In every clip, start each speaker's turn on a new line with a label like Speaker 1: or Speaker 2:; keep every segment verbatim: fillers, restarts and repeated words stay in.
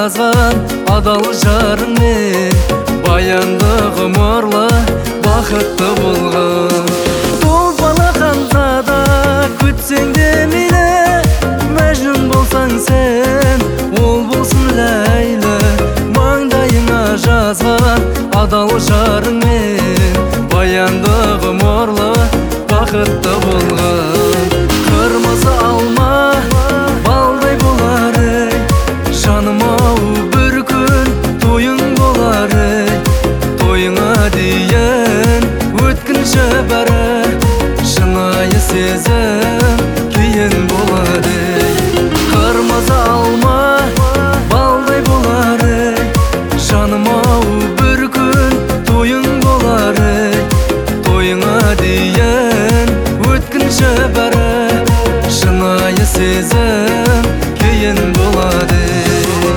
Speaker 1: жазған адал жарыңмен баянды ғұмырлы бақытты болған. Толпалағанда күтсең де мені, мәжнүн болсаң сен, ол болсын Ләйлі. Маңдайыңа жазған адал жарыңмен баянды ғұмырлы бақытты болған. Қырмызы алма балдай болар ей, жаным-ау бір күн тойың болар ей. Тойыңа дейін өткінші бәрі шынайы сезім кейін болады ей. Қырмызы алма балдай болар ей, жаным-ау бір күн тойың болар ей. Тойыңа дейін өткінші бәрі шынайы сезім кейін болады ей.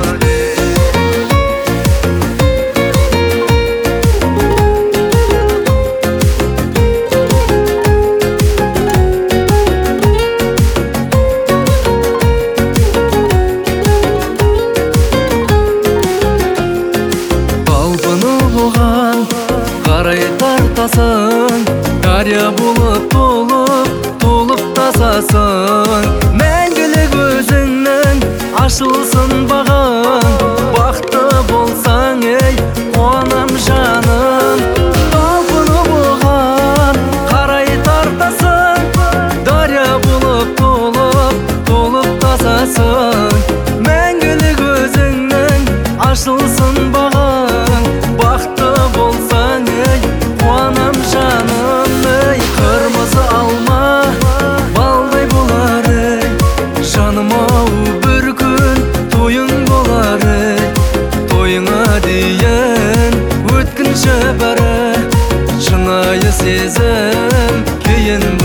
Speaker 1: Қарай тартасың, дария болып толып, толып тасасың. Мәңгілік өзіңнің ашылсын бағың, бақытты болсаң ей, қуанам жаным. Талпынып оған қарай тартасың, дария болып толып, толып тасасың. Мәңгілік өзіңнің ашылсын бағың, бақытты болсаң ей, қуанам жаным ей. Қырмызы алма балдай болар ей, жаным-ау бір күн тойың болар ей. Тойыңа дейін өткінші бәрі шынайы сезім кейін